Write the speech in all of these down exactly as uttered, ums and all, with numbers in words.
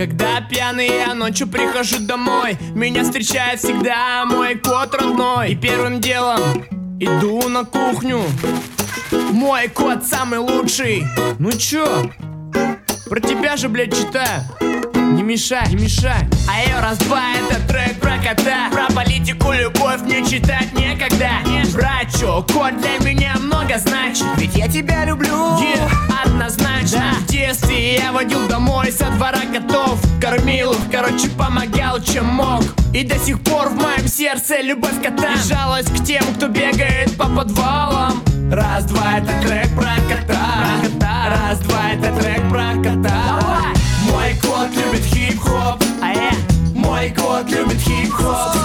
Когда пьяный я ночью прихожу домой, меня встречает всегда мой кот родной. И первым делом иду на кухню. Мой кот самый лучший. Ну чё? Про тебя же, блядь, читаю. Не мешай, не мешай. А я раз-два, это трек про кота. Про политику, любовь мне читать некогда. Брат, чё, кот для меня много значит. Ведь я тебя люблю, yeah, однозначно, да. В детстве я водил домой со двора котов, кормил их, короче, помогал чем мог. И до сих пор в моем сердце любовь кота. И жалость к тем, кто бегает по подвалам. Раз-два, это трек про кота, про кота. Раз-два, это трек про кота. Давай. Мой кот любит хип-хоп, а я. Мой кот любит хип-хоп.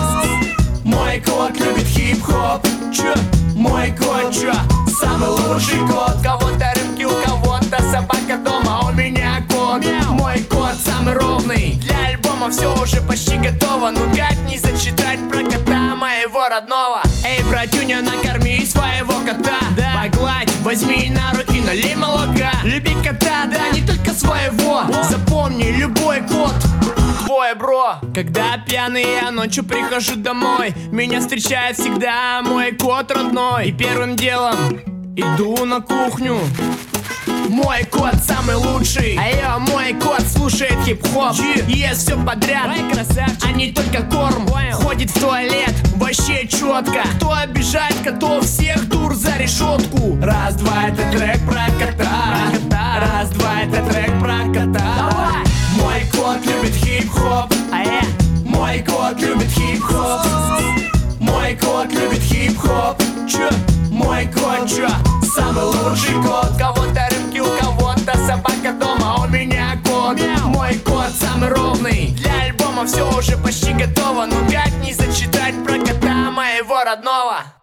Мой кот любит хип-хоп. Чё? Мой кот, чё? Самый лучший кот. У кого-то рыбки, у кого-то собака дома, у меня кот. Мой кот самый ровный. Для альбома все уже почти готово. Ну как не зачитать про кота моего родного? Эй, братюня, накорми своего кота, да. Погладь, возьми на руки, налей молока. Люби кота, да, не только своего. Запомни, любой кот твой, бро. Когда пьяный я ночью прихожу домой, меня встречает всегда мой кот родной. И первым делом иду на кухню. Мой кот самый лучший, а я, мой кот слушает хип-хоп, ест все подряд, а не только корм. Ходит в туалет, вообще четко. Кто обижает котов, всех дур за решетку. Раз-два, это трек про кота. Раз-два, это трек про кота. Мой кот любит хип-хоп, а я. Мой кот любит хип-хоп. Мой кот любит хип-хоп. Чё? Мой кот, чё? Самый лучший кот. У кого-то рыбки, у кого-то собака дома, у меня кот. Мой кот самый ровный. Для альбома все уже почти готово. Ну как не зачитать про кота моего родного?